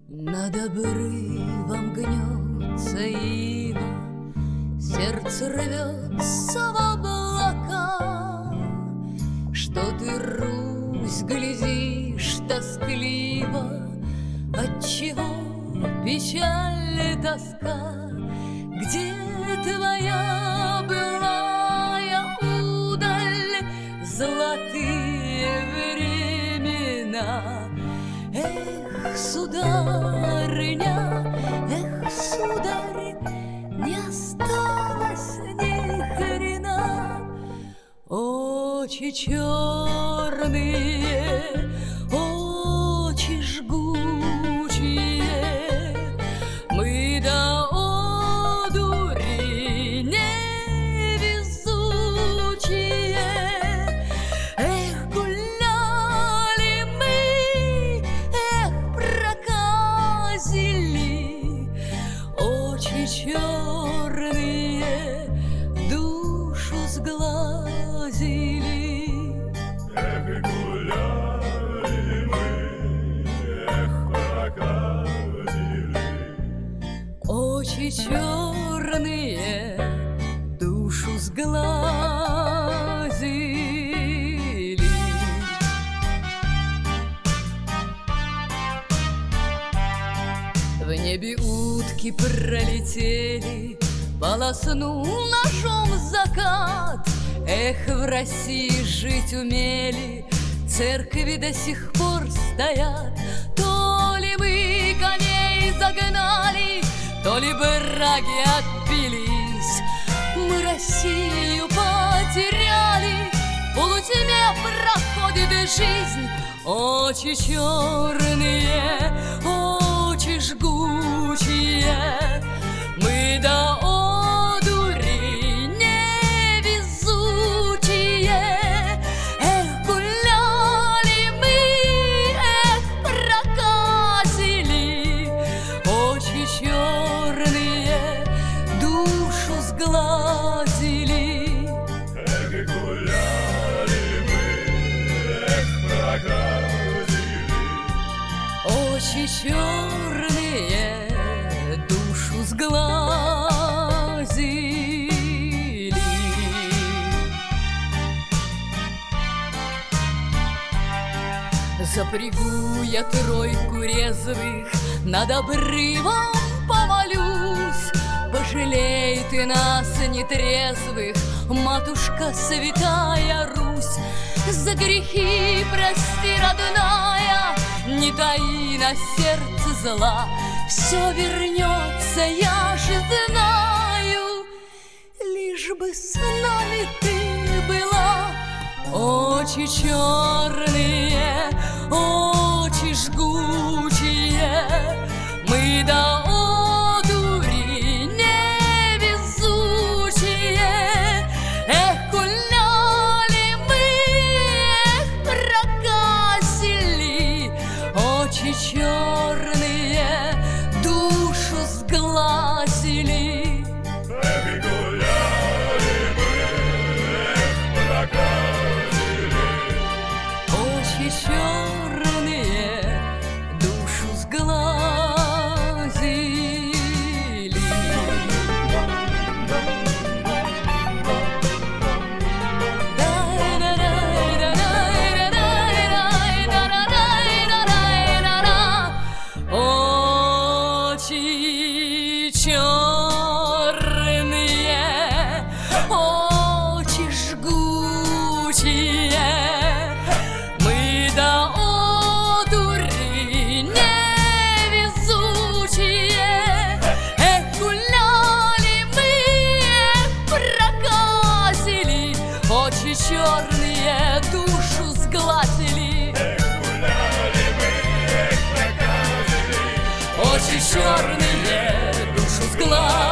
Над обрывом гнется ива, сердце рвется в облака. Что ты, Русь, глядишь тоскливо? Отчего печаль и тоска? Где твоя былая удаль, золотые времена? Эх, сударыня, эх, сударь, не осталось ни хрена. Очи черные, очи жгучие, мы до одури невезучие. Эх, гуляли мы, эх, проказили, очи черные душу сглазили. Эх, гуляли мы, эх, проказили, очи черные душу сглазили. В небе утки пролетели, полоснул ножом закат. Эх, в России жить умели, церкви до сих пор стоят. То ли мы коней загнали, то ли браги отбились. Мы Россию потеряли, в полутьме проходит жизнь. Очи черные, очи жгучие, мы до одури невезучие. Эх, гуляли мы, эх, проказили, очи черные душу сглазили. эх, гуляли мы, эх, проказили, Очи черные душу сглазили. Запрягу я тройку резвых, над обрывом помолюсь. Пожалей ты нас, нетрезвых, матушка святая Русь. За грехи прости, родная, не таи на сердце зла. Все вернется, я же знаю, лишь бы с нами ты была. Очи черные, очи жгучие, мы до одури невезучие. Эх, гуляли мы, эх, проказили, очи черные душу сглазили. эх, гуляли мы, эх, проказили, Очи черные душу сглазили. Очи черные, очи жгучие, мы до одури невезучие. Эх, гуляли мы, эх, проказили, очи черные душу сглазили. эх, гуляли мы, эх, проказили, Очи черные душу сглазили.